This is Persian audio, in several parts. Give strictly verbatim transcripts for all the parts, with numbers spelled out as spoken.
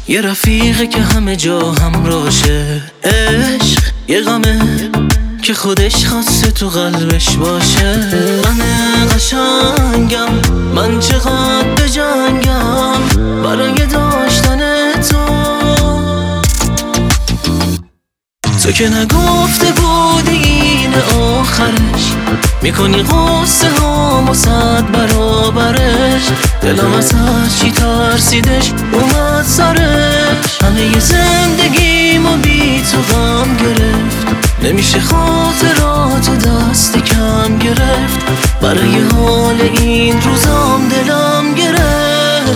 یه رفیقه که همه جا همراشه، عشق یه غمه که خودش خواسته تو قلبش باشه. من قشنگم، من چقدر بجنگم برای داشتن تو. تو که نگفته بودی این آخرش، میکنی قصه هامو صد برابرش. دلم از هر چی ترسیدش اومد سرش، همه ی زندگیمو بی تو غم گرفت. نمیشه خاطراتو دست کم گرفت، برای حال این روزام دلم گرفت.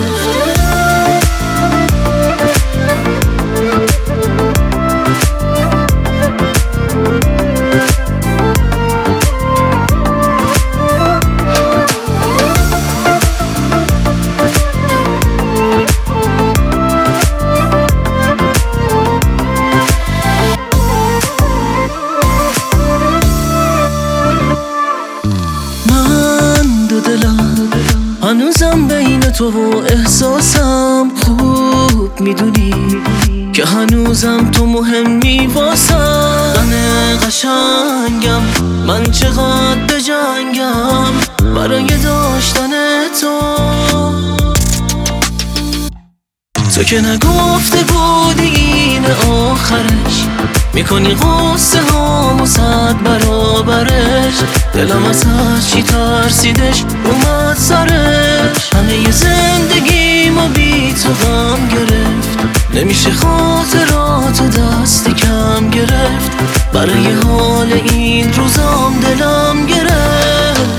هنوزم بین تو و احساسم، خوب میدونی که هنوزم تو مهمی واسم. من قشنگم، من چقدر بجنگم برای داشتن تو. تو که نگفته بودی این آخرش، میکنی قصه هامو صد برابرش. دلم از هر چی ترسیدش اومد سرش، همه ی زندگیمو بی تو غم گرفت. نمیشه خاطراتو دست کم گرفت، برای حال این روزام دلم گرفت.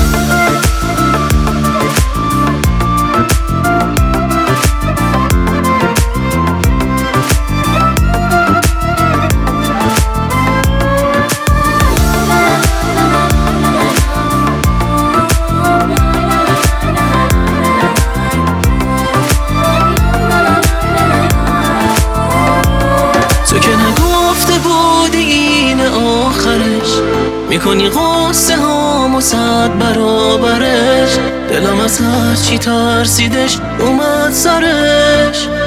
تو که نگفته بودی این آخرش، میکنی قصه هامو صد برابرش. دلم از هر چی ترسیدش اومد سرش،